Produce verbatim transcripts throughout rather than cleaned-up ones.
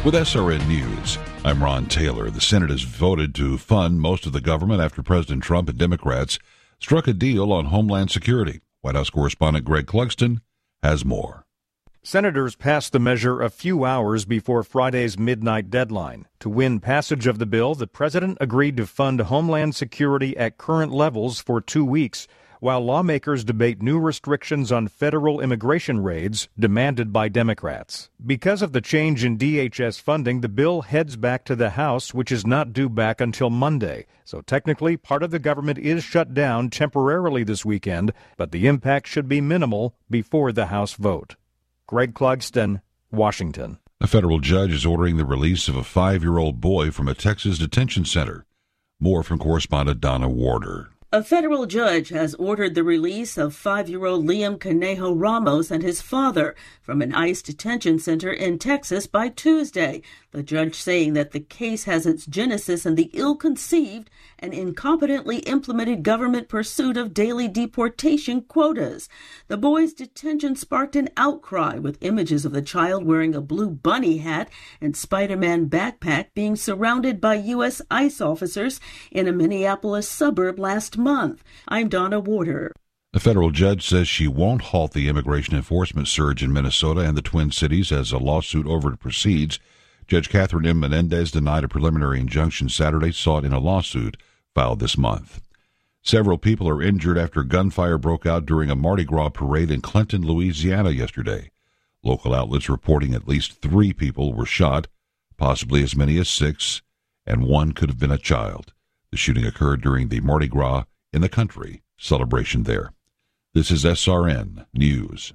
With S R N News, I'm Ron Taylor. The Senate has voted to fund most of the government after President Trump and Democrats struck a deal on Homeland Security. White House correspondent Greg Clugston has more. Senators passed the measure a few hours before Friday's midnight deadline. To win passage of the bill, the president agreed to fund Homeland Security at current levels for two weeks, while lawmakers debate new restrictions on federal immigration raids demanded by Democrats. Because of the change in D H S funding, the bill heads back to the House, which is not due back until Monday. So technically, part of the government is shut down temporarily this weekend, but the impact should be minimal before the House vote. Greg Clugston, Washington. A federal judge is ordering the release of a five-year-old boy from a Texas detention center. More from correspondent Donna Warder. A federal judge has ordered the release of five-year-old Liam Conejo Ramos and his father from an ICE detention center in Texas by Tuesday. The judge saying that the case has its genesis in the ill-conceived and incompetently implemented government pursuit of daily deportation quotas. The boy's detention sparked an outcry with images of the child wearing a blue bunny hat and Spider-Man backpack being surrounded by U S ICE officers in a Minneapolis suburb last month. I'm Donna Warder. A federal judge says she won't halt the immigration enforcement surge in Minnesota and the Twin Cities as a lawsuit over it proceeds. Judge Catherine M. Menendez denied a preliminary injunction Saturday, sought in a lawsuit filed this month. Several people are injured after gunfire broke out during a Mardi Gras parade in Clinton, Louisiana yesterday. Local outlets reporting at least three people were shot, possibly as many as six, and one could have been a child. The shooting occurred during the Mardi Gras in the country celebration there. This is S R N News.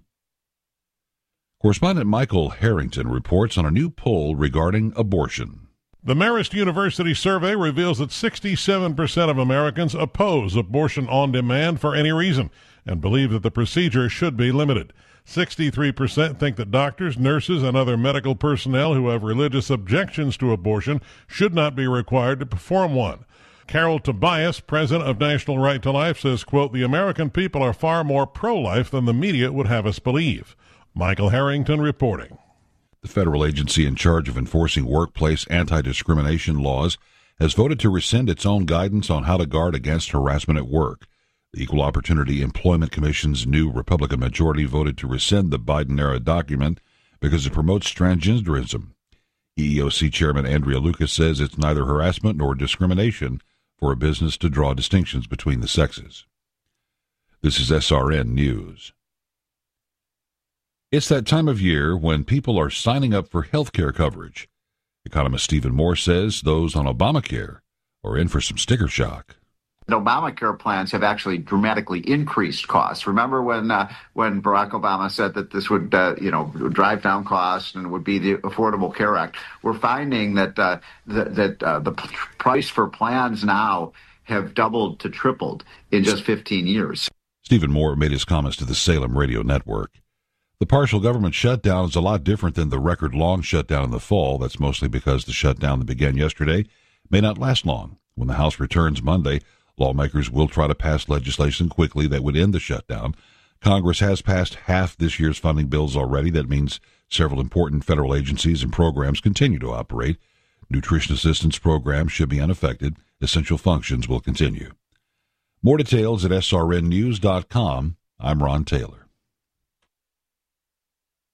Correspondent Michael Harrington reports on a new poll regarding abortion. The Marist University survey reveals that sixty-seven percent of Americans oppose abortion on demand for any reason and believe that the procedure should be limited. sixty-three percent think that doctors, nurses, and other medical personnel who have religious objections to abortion should not be required to perform one. Carol Tobias, president of National Right to Life, says, quote, the American people are far more pro-life than the media would have us believe. Michael Harrington reporting. The federal agency in charge of enforcing workplace anti-discrimination laws has voted to rescind its own guidance on how to guard against harassment at work. The Equal Opportunity Employment Commission's new Republican majority voted to rescind the Biden-era document because it promotes transgenderism. E E O C Chairman Andrea Lucas says it's neither harassment nor discrimination for a business to draw distinctions between the sexes. This is S R N News. It's that time of year when people are signing up for health care coverage. Economist Stephen Moore says those on Obamacare are in for some sticker shock. The Obamacare plans have actually dramatically increased costs. Remember when uh, when Barack Obama said that this would, uh, you know, drive down costs and would be the Affordable Care Act? We're finding that uh, that, that uh, the price for plans now have doubled to tripled in just fifteen years. Stephen Moore made his comments to the Salem Radio Network. The partial government shutdown is a lot different than the record-long shutdown in the fall. That's mostly because the shutdown that began yesterday may not last long. When the House returns Monday, lawmakers will try to pass legislation quickly that would end the shutdown. Congress has passed half this year's funding bills already. That means several important federal agencies and programs continue to operate. Nutrition assistance programs should be unaffected. Essential functions will continue. More details at S R N news dot com. I'm Ron Taylor.